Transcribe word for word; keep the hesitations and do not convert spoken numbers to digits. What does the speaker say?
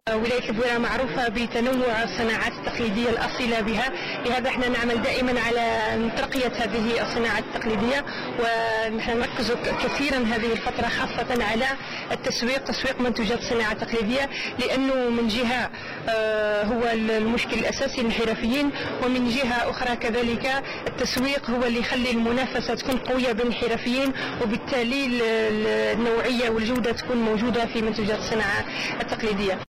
ولاية البويرة معروفة بتنوع الصناعات التقليدية الأصيلة بها، لهذا احنا نعمل دائما على ترقية هذه الصناعات التقليدية، ونحن نركز كثيرا هذه الفترة خاصة على التسويق، تسويق منتوجات الصناعة التقليدية، لأنه من جهة هو المشكل الأساسي للحرفيين، ومن جهة أخرى كذلك التسويق هو اللي يخلي المنافسة تكون قوية بين الحرفيين، وبالتالي النوعية والجودة تكون موجودة في منتوجات الصناعة التقليدية.